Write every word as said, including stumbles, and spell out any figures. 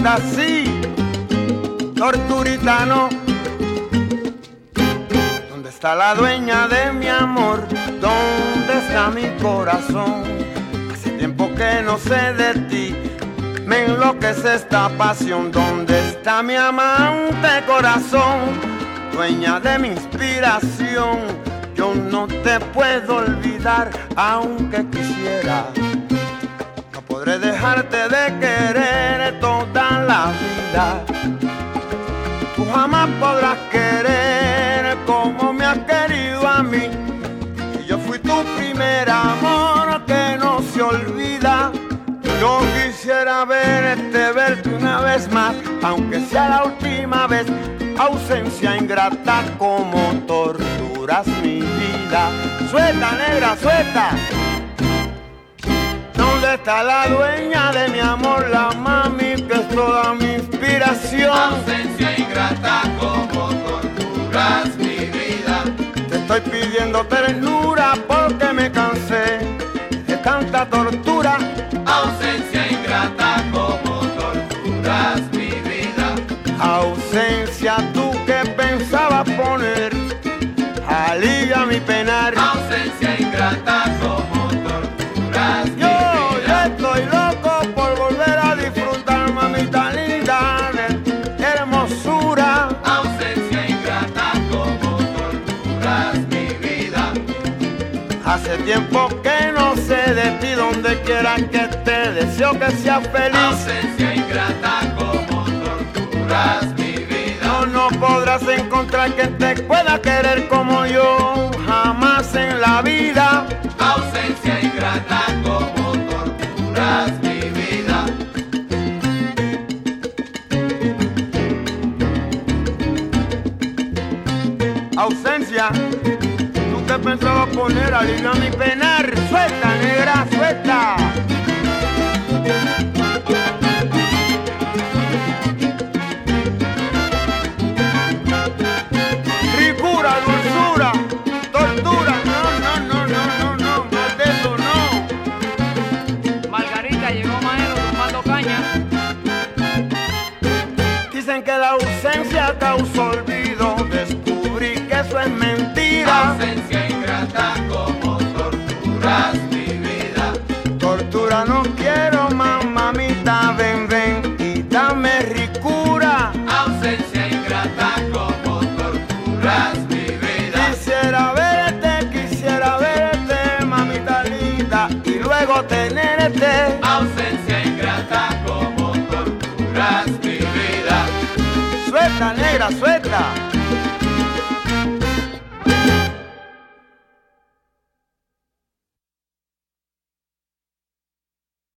torturita sí, torturita no. ¿Dónde está la dueña de mi amor? ¿Dónde está mi corazón? Hace tiempo que no sé de ti, me enloquece esta pasión. ¿Dónde está mi amante corazón? Dueña de mi inspiración. Yo no te puedo olvidar, aunque quisiera. No podré dejarte de querer toda la vida. Tú jamás podrás querer como me has querido a mí. Y yo fui tu primer amor que no se olvida. Yo quisiera verte, verte una vez más, aunque sea la última vez. Ausencia ingrata, como torturas mi vida. Suelta, negra, suelta. ¿Dónde está la dueña de mi amor? La mami que es toda mi inspiración. Ausencia ingrata, como torturas mi vida. Te estoy pidiendo ternura porque me cansé de tanta tortura. Ausencia ingrata, como torturas mi vida. Ausencia, tú que pensabas poner alivio a mi penar. Ausencia ingrata, como torturas mi Yo, yo vida. estoy loco por volver a disfrutar, mamita linda, de hermosura. Ausencia ingrata, como torturas mi vida. Hace tiempo que no sé de ti, donde quiera que estés, deseo que seas feliz. Ausencia ingrata, como torturas mi vida. No, no podrás encontrar quien te pueda querer como yo, jamás en la vida. Ausencia ingrata, como torturas mi vida. Ausencia, tú que pensabas poner alivio a mi penar. Suelta, negra, suelta. Ricura, dulzura, tortura. No, no, no, no, no, no, más de eso no. Margarita, llegó Maelo tomando caña. Dicen que la ausencia causa olvido. Descubrí que eso es mentira. Ausencia ingrata, como torturas mi vida. Tortura no quiero, mamita, ven, ven y dame ricura. Ausencia ingrata, como torturas mi vida. Quisiera verte, quisiera verte, mamita linda, y luego tenerte. Ausencia ingrata, como torturas mi vida. Suelta, negra, suelta.